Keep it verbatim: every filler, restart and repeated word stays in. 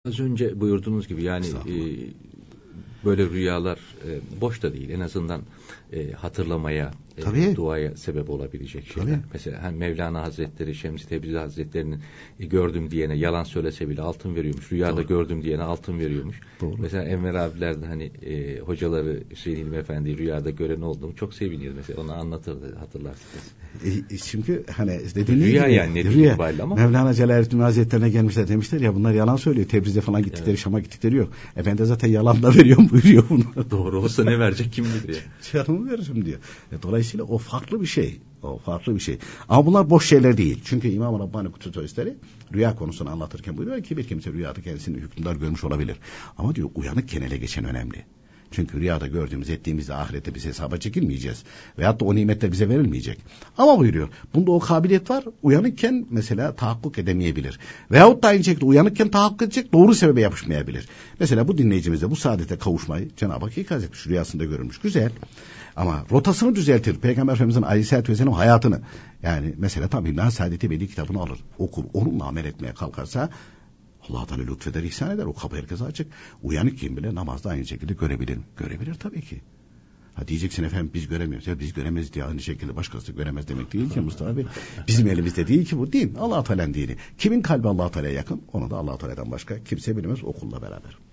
Az önce buyurduğunuz gibi yani e, böyle rüyalar e, boş da değil. En azından e, hatırlamaya, e, duaya sebep olabilecek şeyler. Tabii. Mesela hani Mevlana Hazretleri, Şems-i Tebrizi Hazretleri'nin e, gördüm diyene yalan söylese bile altın veriyormuş. Rüyada Doğru. gördüm diyene altın veriyormuş. Doğru. Mesela Enver abiler de hani e, hocaları Hüseyin İlmi Efendi rüyada gören olduğumu çok sevinir. Mesela onu anlatırdı, hatırlarsınız. E, çünkü hani dediğin rüya gibi, yani netice itibariyle ama. Mevlana Celaleddin Hazretleri'ne gelmişler, demişler ya bunlar yalan söylüyor. Tebriz'e falan gittikleri, evet. Şam'a gittikleri yok. Efendi zaten yalan da veriyorum buyuruyor bunu. Doğru olsa ne verecek kim bilir ya. Canımı veririm diyor. E, dolayısıyla o farklı bir şey. O farklı bir şey. Ama bunlar boş şeyler değil. Çünkü İmam-ı Rabbani Kutlu rüya konusunu anlatırken buyuruyor ki bir kimse rüyada kendisini hükümdar görmüş olabilir. Ama diyor uyanıkken ele geçen önemli. Çünkü rüyada gördüğümüz, ettiğimizde ahirette biz hesaba çekilmeyeceğiz. Veyahut da o nimetler bize verilmeyecek. Ama buyuruyor, bunda o kabiliyet var. Uyanıkken mesela tahakkuk edemeyebilir. Veyahut da aynı şekilde uyanıkken tahakkuk edecek, doğru sebebe yapışmayabilir. Mesela bu dinleyicimizde bu saadete kavuşmayı Cenab-ı Hak ikaz etmiş, rüyasında görülmüş. Güzel. Ama rotasını düzeltir. Peygamber Efendimiz'in Aleyhisselatü Vesselam hayatını. Yani mesela tam İmam Saadeti Veli kitabını alır, okur, onunla amel etmeye kalkarsa Allah Teala lütfeder, ihsan eder. O kapı herkese açık. Uyanık kim bile namazda aynı şekilde görebilir mi? Görebilir tabii ki. Ha diyeceksin efendim biz göremiyoruz. Ya biz göremeyiz diye aynı şekilde başkası göremez demek değil ki Mustafa Bey. Bizim elimizde değil ki bu din. Allah Teala'nın dini. Kimin kalbi Allah Teala'ya yakın? Onu da Allah Teala'dan başka kimse bilmez, okulla beraber.